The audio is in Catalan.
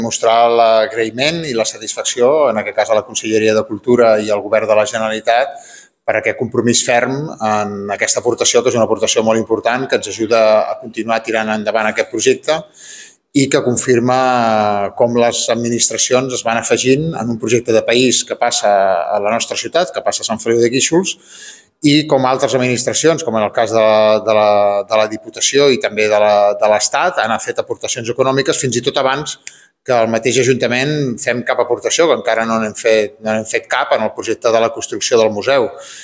Mostrar l'agraïment i la satisfacció, en aquest cas a la Conselleria de Cultura i al Govern de la Generalitat, per aquest compromís ferm en aquesta aportació, que és una aportació molt important, que ens ajuda a continuar tirant endavant aquest projecte i que confirma com les administracions es van afegint en un projecte de país que passa a la nostra ciutat, que passa a Sant Feliu de Guíxols, i com altres administracions, com en el cas de la Diputació i també de l'Estat, han fet aportacions econòmiques fins i tot abans que el mateix Ajuntament fem cap aportació, que encara no n'hem fet cap en el projecte de la construcció del museu.